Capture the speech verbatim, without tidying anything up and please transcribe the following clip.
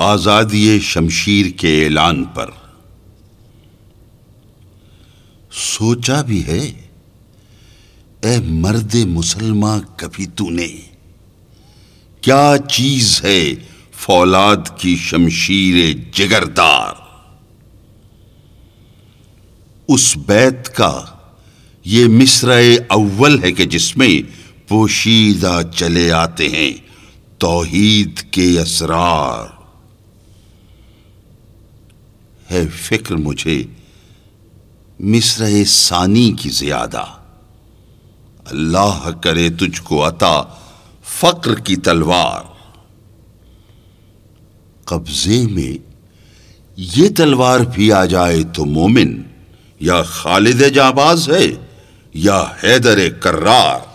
आजादी शमशीर के ऐलान पर। सोचा भी है ए मर्दे मुसलमान कभी तूने, क्या चीज है फौलाद की शमशीर जिगरदार। उस बैत का ये मिसरे अव्वल है कि जिसमें पोशीदा चले आते हैं तौहीद के असरार। है फिक्र मुझे मिसरे सानी की ज्यादा, अल्लाह करे तुझको अता फक्र की तलवार। कब्जे में ये तलवार भी आ जाए तो मोमिन या खालिद जाबाज है या हैदर कर्रार।